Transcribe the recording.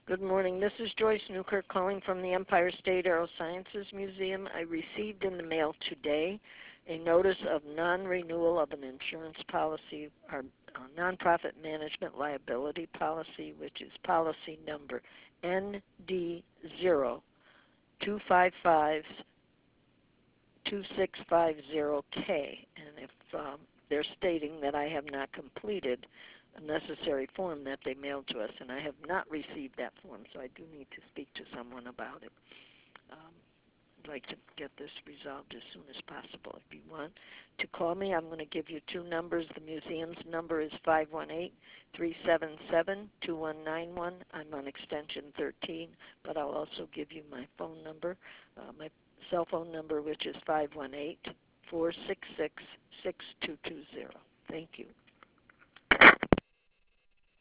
Good morning. This is Joyce Newkirk calling from the Empire State Aerosciences Museum. I received in the mail today a notice of non-renewal of an insurance policy, our nonprofit management liability policy, which is policy number ND0255250K. And if they're stating that I have not completed a necessary form that they mailed to us, and I have not received that form, so I do need to speak to someone about it. I'd like to get this resolved as soon as possible. If you want to call me, I'm going to give you two numbers. The museum's number is 518-377-2191. I'm on extension 13, but I'll also give you my phone number, my cell phone number, which is 518-466-6220. Thank you.